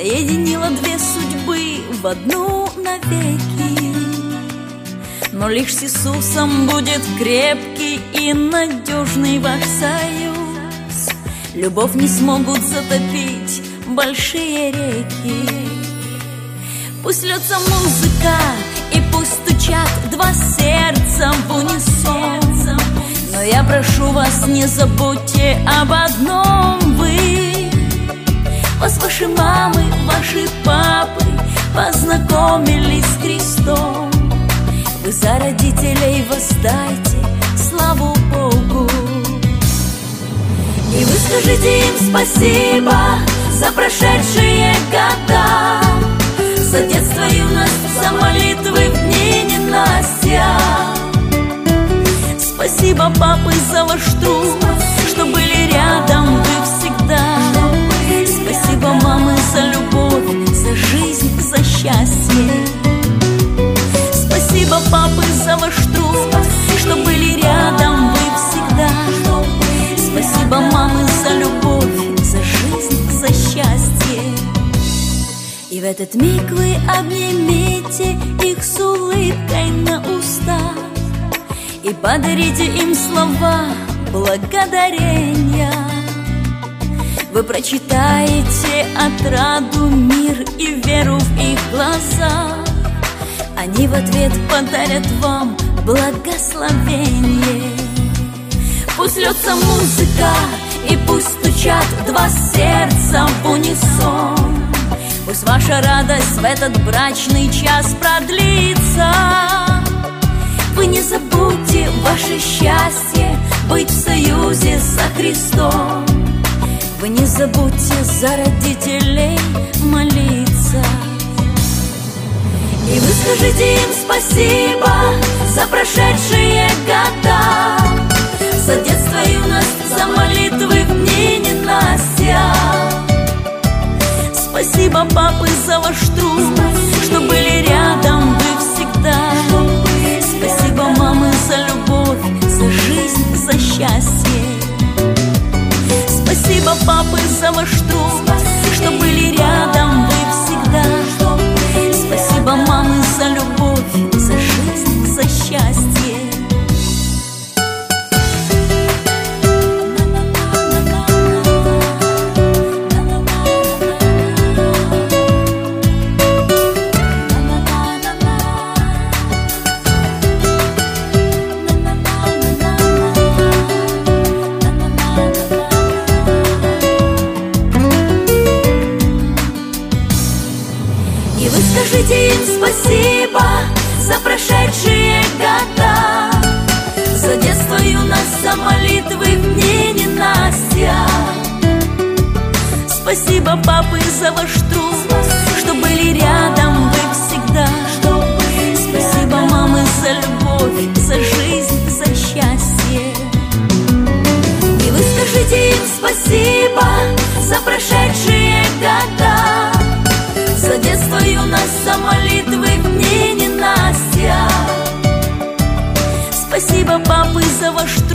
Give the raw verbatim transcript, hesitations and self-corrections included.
соединила две судьбы в одну навеки. Но лишь с Иисусом будет крепкий и надежный ваш союз. Любовь не смогут затопить большие реки. Пусть льется музыка и пусть стучат два сердца в унисон, но я прошу вас, не забудьте об одном вы. Вас ваши мамы, ваши папы познакомились с Христом. Вы за родителей воздайте славу Богу. И вы скажите им спасибо за прошедшие года, за детство, юность, за молитвы в дни ненастья. Спасибо, папы, за ваш труд, что были рядом вы всегда. Спасибо, мамы, за любовь, за жизнь, за счастье. Спасибо, папы, за ваш труд, что были рядом вы всегда. Спасибо, мамы, за любовь, за жизнь, за счастье. И в этот миг вы обнимите их с улыбкой на устах и подарите им слова благодарения. Вы прочитаете отраду, мир и веру в их глазах. Они в ответ подарят вам благословение. Пусть льется музыка и пусть стучат два сердца в унисон. Пусть ваша радость в этот брачный час продлится. Вы не забудьте ваше счастье быть в союзе со Христом. Вы не забудьте за родителей молиться. И вы скажите им спасибо за прошедшие года, за детство, юность, за молитвы в дни ненастья. Спасибо, папы, за ваш труд, что были рядом вы всегда. Спасибо, мамы, за любовь, за жизнь, за счастье. Спасибо, папы, за ваш труд, что были рядом вы всегда. Спасибо, мамы, за любовь, за жизнь, за счастье. Скажите им спасибо за прошедшие года, за детство, юность, за молитвы в дни ненастья. Спасибо, папы, за ваш труд, что были рядом вы всегда. Спасибо, мамы, за любовь, за жизнь, за счастье. И вы скажите им спасибо за прошедшие года, за детство, юность, за молитвы в дни ненастья. Спасибо, папы, за ваш труд,